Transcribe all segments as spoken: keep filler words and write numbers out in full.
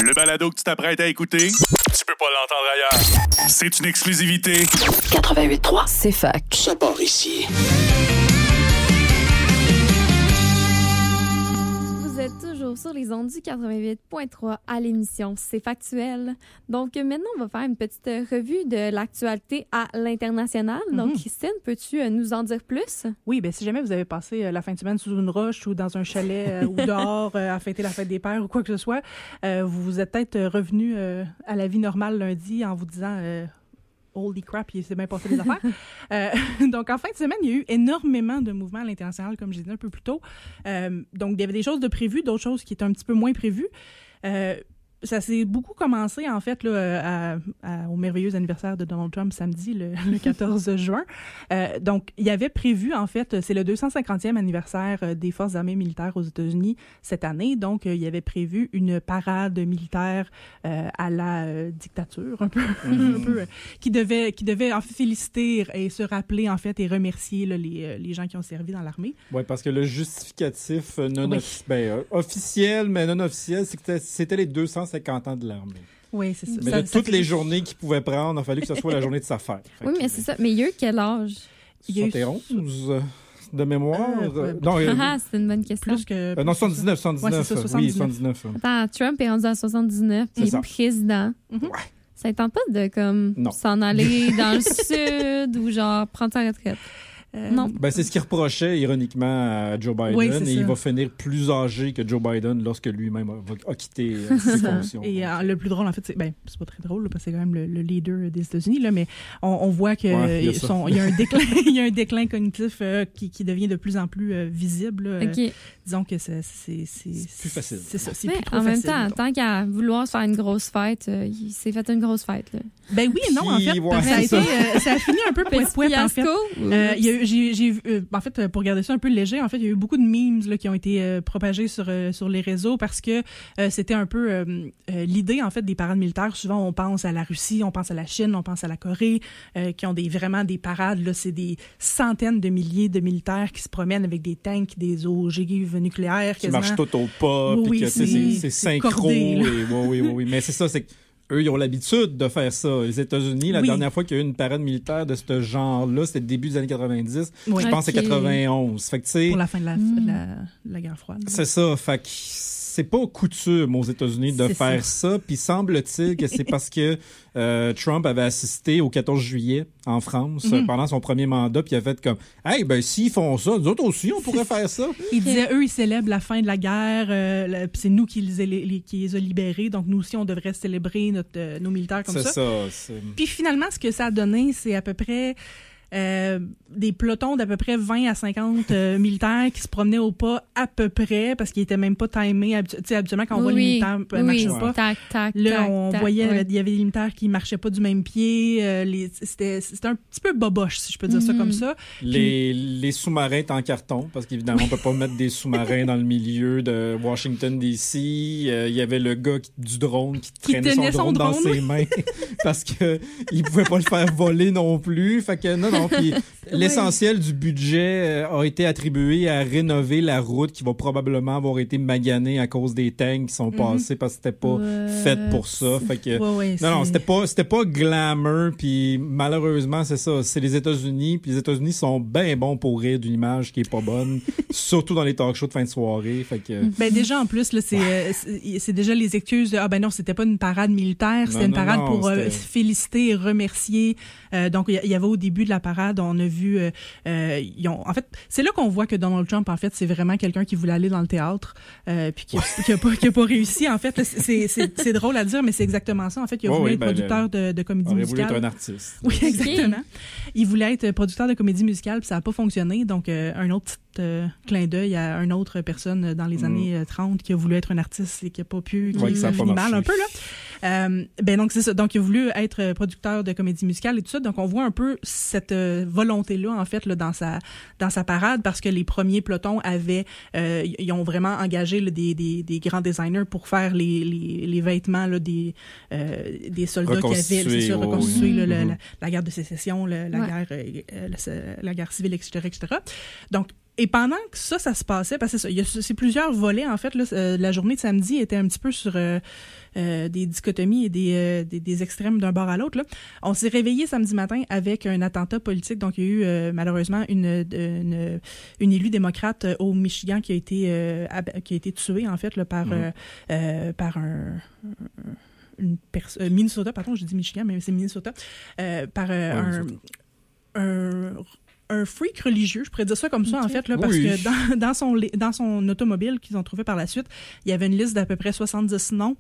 Le balado que tu t'apprêtes à écouter, tu peux pas l'entendre ailleurs. C'est une exclusivité. quatre-vingt-huit trois, c'est fac. Ça part ici. Vous êtes toujours sur les ondes du quatre-vingt-huit point trois à l'émission C'est factuel. Donc maintenant, on va faire une petite revue de l'actualité à l'international. Mm-hmm. Donc Christine, peux-tu nous en dire plus? Oui, bien si jamais vous avez passé la fin de semaine sous une roche ou dans un chalet euh, ou dehors euh, à fêter la fête des pères ou quoi que ce soit, euh, vous vous êtes peut-être revenu euh, à la vie normale lundi en vous disant... Euh, Holy crap, il s'est bien passé des affaires. Euh, donc, en fin de semaine, il y a eu énormément de mouvements à l'international, comme je disais un peu plus tôt. Euh, donc, il y avait des choses de prévues, d'autres choses qui étaient un petit peu moins prévues. Euh, ça s'est beaucoup commencé, en fait, là, à, à, au merveilleux anniversaire de Donald Trump samedi, le, le quatorze juin. Euh, donc, il y avait prévu, en fait, c'est le deux cent cinquantième anniversaire des Forces armées militaires aux États-Unis cette année. Donc, il y avait prévu une parade militaire euh, à la euh, dictature, un peu, mm-hmm. un peu euh, qui devait, qui devait en fait, féliciter et se rappeler, en fait, et remercier là, les, les gens qui ont servi dans l'armée. Oui, parce que le justificatif non oui. offi- ben, euh, officiel, mais non officiel, c'est que c'était, c'était les deux cent cinquante ans de l'armée. Oui, c'est ça. Mais ça, de ça toutes fait... les journées qu'il pouvait prendre, il a fallu que ce soit la journée de sa fête. Fait oui, que, mais c'est ça. Mais il y a eu quel âge? soixante et onze de mémoire. Euh, ouais. Non, euh, ah, c'est une bonne question. Plus que, euh, non, soixante-dix-neuf. soixante-dix-neuf. Ouais, c'est ça, oui, soixante-dix-neuf. Attends, Trump est rendu à soixante-dix-neuf, puis il est président. Mm-hmm. Ouais. Ça ne tente pas de comme non. s'en aller dans le sud ou genre prendre sa retraite? Euh, non. Ben, c'est ce qu'il reprochait ironiquement à Joe Biden. Oui, et il va finir plus âgé que Joe Biden lorsque lui-même a, a quitté euh, ses fonctions. Et euh, le plus drôle, en fait, c'est, ben, c'est pas très drôle là, parce que c'est quand même le, le leader des États-Unis, là, mais on, on voit qu'il ouais, y, y, y a un déclin, il y a un déclin cognitif euh, qui, qui devient de plus en plus euh, visible. Là, okay. euh, disons que c'est, c'est, c'est, c'est plus facile. C'est ça, c'est mais plus trop en facile. même temps, tant qu'à vouloir se faire une grosse fête, euh, il s'est fait une grosse fête. Là. Ben oui et non, en fait, ouais, ça, a ça. été, euh, ça a fini un peu poète-poète, en fait. Euh, il y a eu, j'ai, j'ai, euh, en fait, pour garder ça un peu léger, en fait, il y a eu beaucoup de memes là, qui ont été euh, propagés sur, euh, sur les réseaux parce que euh, c'était un peu euh, euh, l'idée, en fait, des parades militaires. Souvent, on pense à la Russie, on pense à la Chine, on pense à la Corée, euh, qui ont des, vraiment des parades. Là, c'est des centaines de milliers de militaires qui se promènent avec des tanks, des ogives nucléaires. Qui marchent tout au pas, puis oui, que c'est, c'est, c'est, c'est synchro. cordé, et, oui, oui, oui, oui. Mais c'est ça, c'est que eux, ils ont l'habitude de faire ça. Les États-Unis, la oui. dernière fois qu'il y a eu une parade militaire de ce genre-là, c'était le début des années quatre-vingt-dix. Oui. Je pense que okay. c'est quatre-vingt-onze. Fait que, tu sais, pour la fin de la, mm. la, la guerre froide. C'est ça. Fait que c'est pas coutume aux États-Unis de c'est faire ça. ça. Puis semble-t-il que c'est parce que euh, Trump avait assisté au quatorze juillet en France mm-hmm. pendant son premier mandat, puis il a fait comme « Hey, ben s'ils font ça, nous autres aussi, on pourrait faire ça. » Il disait, eux, ils célèbrent la fin de la guerre, euh, la, puis c'est nous qui les, les, qui les a libérés, donc nous aussi, on devrait célébrer notre, euh, nos militaires comme c'est ça. ça c'est... Puis finalement, ce que ça a donné, c'est à peu près... Euh, des pelotons d'à peu près vingt à cinquante euh, militaires qui se promenaient au pas à peu près parce qu'ils étaient même pas timés. Tu sais, habituellement, quand on oui, voit les militaires oui, marcher ouais. pas, tac, tac, là, tac, on tac, voyait, ouais. il y avait des militaires qui marchaient pas du même pied. Euh, les, c'était, c'était un petit peu boboche, si je peux dire mm-hmm. ça comme ça. Les, Puis, les sous-marins étaient en carton parce qu'évidemment, oui. on peut pas mettre des sous-marins dans le milieu de Washington, D C. Il euh, y avait le gars qui, du drone qui, qui traînait son, son drone, drone dans ses mains parce que il pouvait pas le faire voler non plus. Fait que non, non. Puis l'essentiel du budget a été attribué à rénover la route qui va probablement avoir été maganée à cause des tanks qui sont mm-hmm. passés parce que c'était pas ouais. fait pour ça. Fait que ouais, ouais, non, c'est... non, c'était pas, c'était pas glamour. Puis malheureusement, c'est ça. C'est les États-Unis. Puis les États-Unis sont bien bons pour rire d'une image qui est pas bonne, surtout dans les talk shows de fin de soirée. Fait que ben déjà en plus là, c'est, ouais. c'est, c'est déjà les excuses de ah ben non, c'était pas une parade militaire, c'était non, une parade non, pour euh, féliciter et remercier. Euh, donc il y avait au début de la parade, on a vu euh, euh, ils ont, en fait, c'est là qu'on voit que Donald Trump, en fait, c'est vraiment quelqu'un qui voulait aller dans le théâtre, euh, puis qui, qui a pas, qui a pas réussi. En fait, c'est, c'est, c'est drôle à dire, mais c'est exactement ça. En fait, il a oh, voulu oui, être ben, producteur de, de comédie il musicale. Il voulait être un artiste. Oui, exactement. Il voulait être producteur de comédie musicale, puis ça a pas fonctionné. Donc, euh, un autre petit euh, clin d'œil à une autre personne dans les mm. années trente qui a voulu être un artiste et qui a pas pu, qui ouais, a fini mal un peu, là. Euh, ben donc c'est ça. Donc il a voulu être producteur de comédie musicale et tout ça. Donc on voit un peu cette euh, volonté-là en fait là dans sa dans sa parade parce que les premiers pelotons avaient euh, ils ont vraiment engagé là, des, des des grands designers pour faire les les, les vêtements là des euh, des soldats qui avaient c'est sûr, reconstitué oui. là, mm-hmm. la, la guerre de sécession, la, la ouais. guerre euh, la, la guerre civile, et cetera, et cetera. Donc et pendant que ça, ça se passait, parce que c'est ça, il y a c'est plusieurs volets, en fait. Là, euh, la journée de samedi était un petit peu sur euh, euh, des dichotomies et des, euh, des, des extrêmes d'un bord à l'autre. Là. On s'est réveillé samedi matin avec un attentat politique. Donc, il y a eu euh, malheureusement une, une, une élue démocrate au Michigan qui a été, euh, ab- qui a été tuée, en fait, là, par, mmh. euh, euh, par un... Une pers- euh, Minnesota, pardon, je dis Michigan, mais c'est Minnesota, euh, par euh, ouais, un, un, un freak religieux, je pourrais dire ça comme ça, okay. en fait, là, parce oui. que dans, dans, son, dans son automobile qu'ils ont trouvé par la suite, il y avait une liste d'à peu près soixante-dix noms.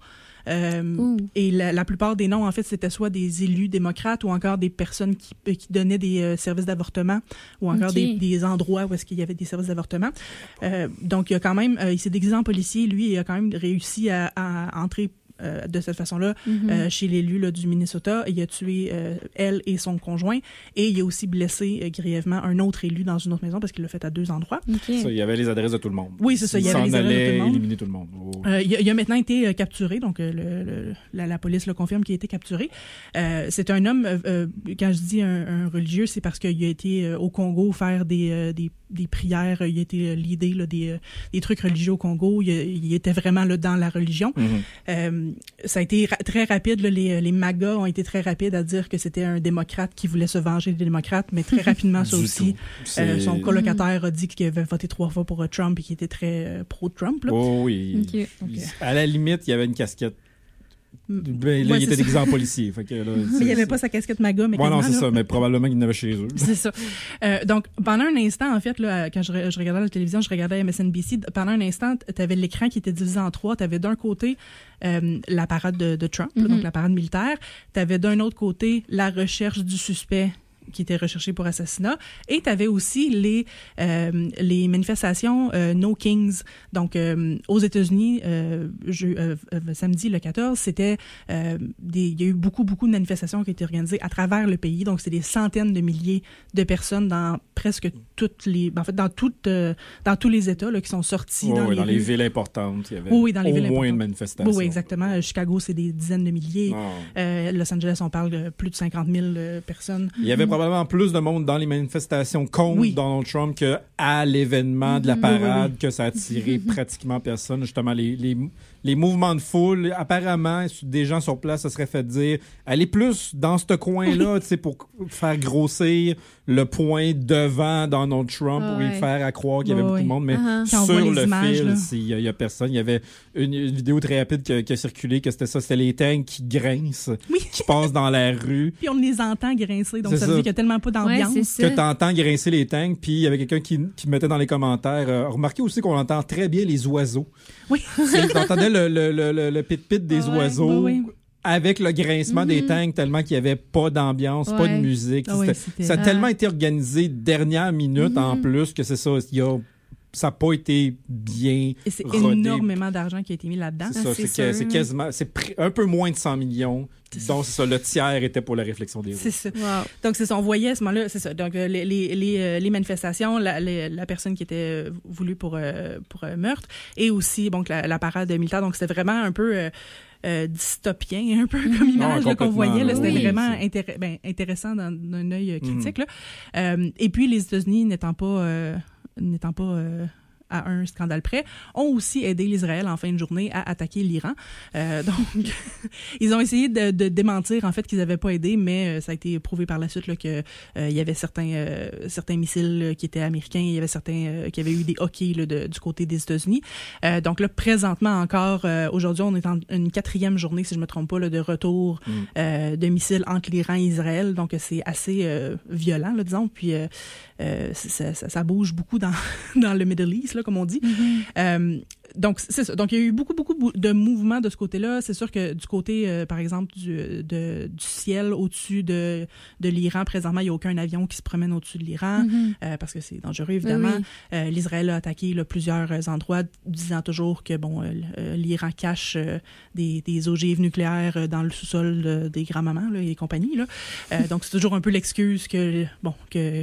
Euh, et la, la plupart des noms, en fait, c'était soit des élus démocrates ou encore des personnes qui, qui donnaient des euh, services d'avortement ou encore okay. des, des endroits où est-ce qu'il y avait des services d'avortement. Euh, donc, il a quand même, euh, il s'est déguisé en policier, lui, il a quand même réussi à, à entrer Euh, de cette façon-là, mm-hmm. euh, chez l'élu là, du Minnesota. Il a tué euh, elle et son conjoint et il a aussi blessé euh, grièvement un autre élu dans une autre maison parce qu'il l'a fait à deux endroits. Okay. Ça, il y avait les adresses de tout le monde. Oui, c'est ça. Il y avait les adresses de tout le monde. Éliminer tout le monde. Oh. Euh, il, a, il a maintenant été euh, capturé, donc euh, le, le, la, la police le confirme qu'il a été capturé. Euh, c'est un homme, euh, quand je dis un, un religieux, c'est parce qu'il a été euh, au Congo faire des, euh, des, des prières, il a été l'idée là, des, euh, des trucs religieux au Congo, il, il était vraiment là, dans la religion. Mm-hmm. Euh, ça a été ra- très rapide, là, les, les MAGA ont été très rapides à dire que c'était un démocrate qui voulait se venger des démocrates, mais très rapidement, ça aussi, euh, son colocataire a dit qu'il avait voté trois fois pour Trump et qu'il était très euh, pro-Trump. Là. Oh oui. Okay. Okay. À la limite, il y avait une casquette. Ben, là, ouais, il était déguisé en policier. Fait que, là, mais il n'y avait pas sa casquette MAGA. Mais ouais, non, c'est là. Ça, mais probablement qu'il en avait chez eux. C'est ça. Euh, donc, pendant un instant, en fait, là, quand je, je regardais la télévision, je regardais M S N B C, pendant un instant, tu avais l'écran qui était divisé en trois. Tu avais d'un côté euh, la parade de, de Trump, mm-hmm. là, donc la parade militaire. Tu avais d'un autre côté la recherche du suspect qui était recherché pour assassinat. Et tu avais aussi les, euh, les manifestations euh, No Kings. Donc, euh, aux États-Unis, euh, je, euh, samedi le quatorze, c'était euh, des, il y a eu beaucoup, beaucoup de manifestations qui ont été organisées à travers le pays. Donc, c'est des centaines de milliers de personnes dans presque toutes les... En fait, dans, toutes, euh, dans tous les États là, qui sont sortis oh, dans, oui, les, dans rues. les villes importantes. Il y avait oh, oui, dans les au villes moins importantes. Une manifestation. Oh, oui, exactement. Chicago, c'est des dizaines de milliers. Oh. Euh, Los Angeles, on parle de plus de cinquante mille euh, personnes. Il y avait probablement plus de monde dans les manifestations contre oui. Donald Trump qu'à l'événement de la parade, oui, oui. que ça a attiré pratiquement personne. Justement, les, les, les mouvements de foule, apparemment, des gens sur place se seraient fait dire « Allez plus dans ce coin-là oui. pour faire grossir le point devant Donald Trump oh, pour lui ouais. faire à croire qu'il y avait oui. beaucoup de monde. » Mais uh-huh. sur le images, fil, il n'y a, a personne. Il y avait une, une vidéo très rapide qui a, qui a circulé, que c'était ça, c'était les tanks qui grincent, oui. qui passent dans la rue. Puis on les entend grincer, donc ça, ça veut dire qu'il y a tellement pas d'ambiance. Ouais, que tu entends grincer les tanks, puis il y avait quelqu'un qui, qui mettait dans les commentaires, euh, remarquez aussi qu'on entend très bien les oiseaux. Oui. Tu entendais le, le, le, le, le pit-pit des ah, oiseaux. Ouais, oui. Avec le grincement mm-hmm. des tanks, tellement qu'il n'y avait pas d'ambiance, ouais. pas de musique. Ah, ouais, ça a ah. tellement été organisé dernière minute mm-hmm. en plus que c'est ça. Il y a ça n'a pas été bien et c'est rodé. Énormément d'argent qui a été mis là-dedans. C'est ça, ah, c'est, c'est, c'est quasiment, c'est un peu moins de cent millions, c'est dont ça, le tiers était pour la réflexion des c'est routes. Ça. Wow. Donc c'est ça, on voyait à ce moment-là, c'est ça. Donc les, les, les, les manifestations, la, les, la personne qui était voulue pour, euh, pour euh, meurtre, et aussi bon, la, la parade militaire. Donc c'était vraiment un peu... Euh, Euh, dystopien, un peu comme image non, là, qu'on voyait. Là, c'était oui, vraiment intér- ben, intéressant dans, d'un œil euh, critique. Mm. Là. Euh, et puis, les États-Unis, n'étant pas, euh, n'étant pas euh, à un scandale près, ont aussi aidé l'Israël en fin de journée à attaquer l'Iran. Euh, donc, ils ont essayé de, de démentir en fait qu'ils n'avaient pas aidé, mais euh, ça a été prouvé par la suite là, que euh, il y avait certains euh, certains missiles là, qui étaient américains, il y avait certains euh, qui avaient eu des hockey là, de, du côté des États-Unis. Euh, donc là, présentement encore, euh, aujourd'hui, on est en une quatrième journée, si je me trompe pas, là, de retour mm. euh, de missiles entre l'Iran et Israël. Donc c'est assez euh, violent, là, disons. Puis euh, euh, ça, ça, ça bouge beaucoup dans dans le Middle East, là, comme on dit. Mm-hmm. Euh, donc, c'est ça. Donc, il y a eu beaucoup, beaucoup de mouvements de ce côté-là. C'est sûr que du côté, euh, par exemple, du, de, du ciel au-dessus de, de l'Iran, présentement, il n'y a aucun avion qui se promène au-dessus de l'Iran, mm-hmm. euh, parce que c'est dangereux, évidemment. Oui. Euh, L'Israël a attaqué là, plusieurs endroits, disant toujours que bon, euh, l'Iran cache euh, des, des ogives nucléaires dans le sous-sol euh, des grands-mamans là, et compagnie. Là. Euh, donc, c'est toujours un peu l'excuse que, bon, que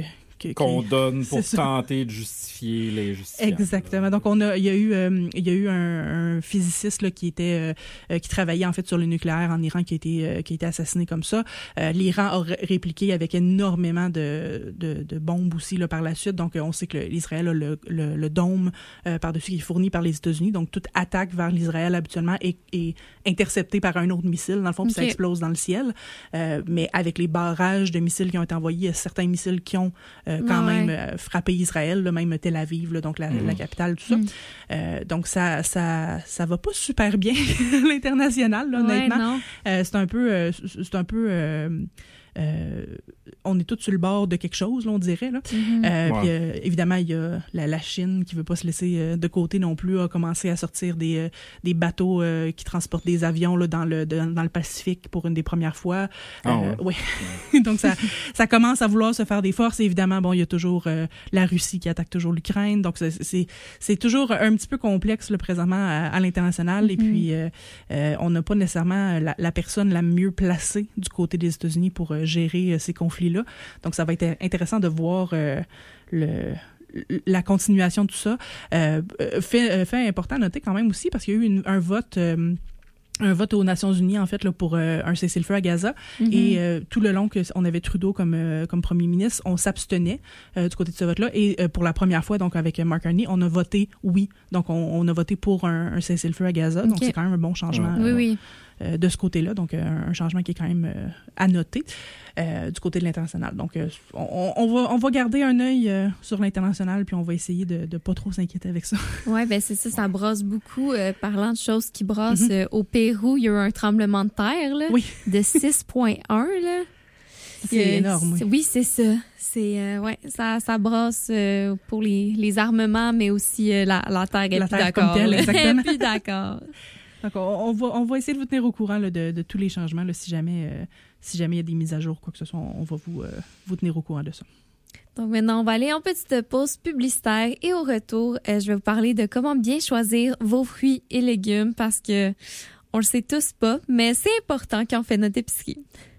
que- Qu'on qui- donne pour c'est ça. tenter de justifier les justifiables. Exactement. Donc, on a, il y a eu, euh, il y a eu un, un physiciste là, qui était, euh, euh, qui travaillait en fait sur le nucléaire en Iran, qui a été, euh, qui a été assassiné comme ça. Euh, L'Iran a ré- répliqué avec énormément de, de, de bombes aussi là par la suite. Donc, euh, on sait que le- l'Israël a le, le, le dôme euh, par-dessus qui est fourni par les États-Unis. Donc, toute attaque vers l'Israël habituellement est, est interceptée par un autre missile dans le fond, puis ça Ok. explose dans le ciel. Euh, mais avec les barrages de missiles qui ont été envoyés, il y a certains missiles qui ont euh, quand Ah ouais. même euh, frappé Israël, là, même Tel Aviv, là, donc la, Mhm. la capitale, tout ça. Mhm. Euh, donc ça, ça, ça va pas super bien à l'international, là, honnêtement. Ouais, non. Euh, c'est un peu, euh, c'est un peu. euh, euh, on est tous sur le bord de quelque chose, là, on dirait. Là. Mhm. Euh, Ouais. puis, euh, évidemment, il y a la, la Chine qui veut pas se laisser euh, de côté non plus, a commencé à sortir des, euh, des bateaux euh, qui transportent des avions là, dans, le, de- dans le Pacifique pour une des premières fois. Ah Euh, ouais. Donc, ça, ça commence à vouloir se faire des forces. Et évidemment, bon, il y a toujours euh, la Russie qui attaque toujours l'Ukraine. Donc, c'est, c'est, c'est toujours un petit peu complexe là, présentement à, à l'international. Et Mhm. puis, euh, euh, on n'a pas nécessairement la, la personne la mieux placée du côté des États-Unis pour euh, gérer euh, ces conflits-là. Donc, ça va être intéressant de voir euh, le la continuation de tout ça. Euh, fait, euh, fait important à noter quand même aussi, parce qu'il y a eu une, un vote... euh, un vote aux Nations Unies, en fait, là, pour euh, un cessez-le-feu à Gaza. Mhm. Et euh, tout le long qu'on avait Trudeau comme, euh, comme premier ministre, on s'abstenait euh, du côté de ce vote-là. Et euh, pour la première fois, donc avec Mark Carney, on a voté oui. Donc, on, on a voté pour un, un cessez-le-feu à Gaza. Donc, Ok. c'est quand même un bon changement Oui, euh, oui. euh, de ce côté-là. Donc, euh, un changement qui est quand même euh, à noter euh, du côté de l'international. Donc, euh, on, on, va, on va garder un œil euh, sur l'international, puis on va essayer de ne pas trop s'inquiéter avec ça. Oui, ben c'est ça, ça brosse beaucoup. Euh, parlant de choses qui brossent, Mhm. euh, au Pérou, il y a eu un tremblement de terre là, Oui. de six virgule un. Là. C'est Euh, énorme, oui. c'est- Oui, c'est ça. C'est, euh, ouais, ça, ça brasse euh, pour les, les armements, mais aussi euh, la, la Terre est La plus Terre comme d'accord. telle, là. exactement. Elle est plus d'accord. Donc, on, on va, on va essayer de vous tenir au courant là, de, de tous les changements. Là, si jamais euh, si jamais il y a des mises à jour, quoi que ce soit, on, on va vous, euh, vous tenir au courant de ça. Donc maintenant, on va aller en petite pause publicitaire et au retour, euh, je vais vous parler de comment bien choisir vos fruits et légumes parce que on le sait tous pas, mais c'est important quand on fait notre épicerie.